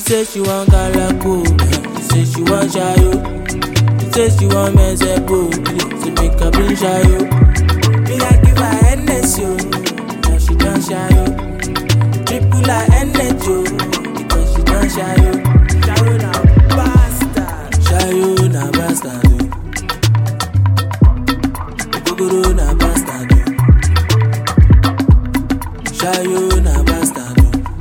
say she want galako, she say she want shayo. She say she want mezepo, she make her bring shayo. Me I give her NS yo, now she don't shayo. Triple her NS yo, because she don't shayo. Shayo na bastard, shayo na bastard. Ogogoro na bastard. Shayo na bastard.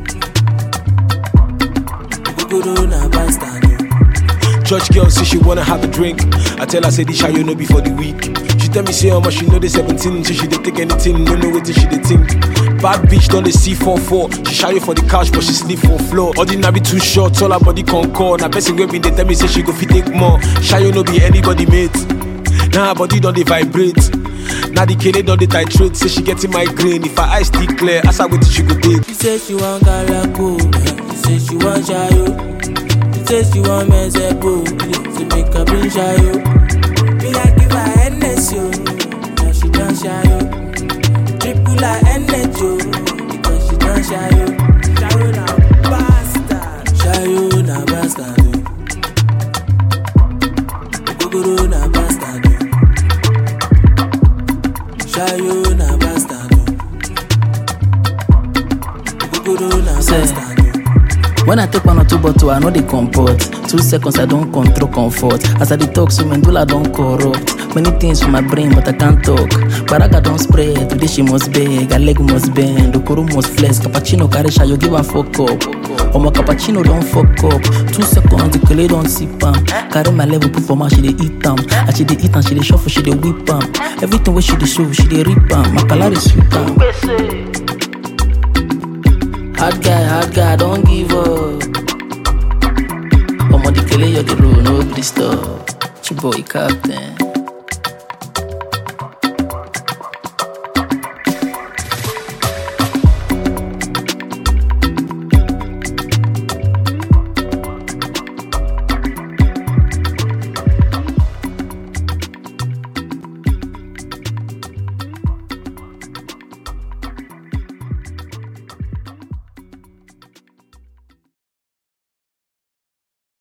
Ogogoro na bastard. Church girl say she wanna have a drink. I tell her say this shayo no be for the week. She tell me say how much she know the 17, so she dey take anything, no know what she dey think. Bad bitch done the C44. She shayo for the couch but she sleep for floor. Ordinary too short, all her body concord. Now person wey been dey tell me say she go fit take more. Shayo no be anybody mate. Now her body don't dey vibrate. Now the kid don't dey titrate. Say she getting migraine. If her eyes still clear, ask her what she go take. She say she want galako, she say she want shayo. She say she want mezepo, she make her bring shayo. Me I give her NS yo, now she don't shayo. Triple her NS yo, because she don't shayo. Shayo na bastard, shayo na bastard. Ogogoro na bastard. Shayo na bastard. Ogogoro na bastard. When I take one or two bottles, I know they comport. 2 seconds, I don't control comfort. As I detox, so medulla don't corrupt. Many things for my brain, but I can't talk. Baraga don't spread, today she must beg. Her leg must bend, Okoro must flex. Cappuccino carry shayo, give her fuck up. My cappuccino don't fuck up. 2 seconds, the kele don't sip am. Carry my level, put for my she dey eat am. As she dey eat am, she dey shuffle, she dey whip am. Everything where she dey show, she dey rip am. My color is sweet am. Hard guy, don't give up. Omo the kele you the road, no please stop. Chiboy captain.